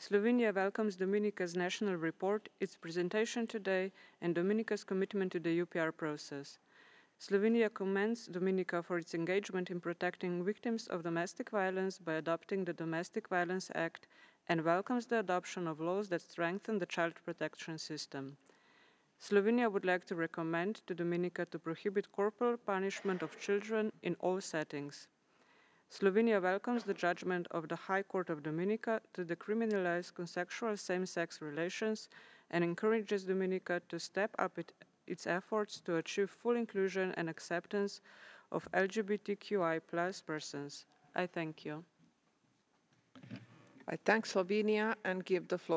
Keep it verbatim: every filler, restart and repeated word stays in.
Slovenia welcomes Dominica's national report, its presentation today, and Dominica's commitment to the U P R process. Slovenia commends Dominica for its engagement in protecting victims of domestic violence by adopting the Domestic Violence Act and welcomes the adoption of laws that strengthen the child protection system. Slovenia would like to recommend to Dominica to prohibit corporal punishment of children in all settings. Slovenia welcomes the judgment of the High Court of Dominica to decriminalize consensual same-sex relations and encourages Dominica to step up it, its efforts to achieve full inclusion and acceptance of L G B T Q I plus persons. I thank you. I thank Slovenia and give the floor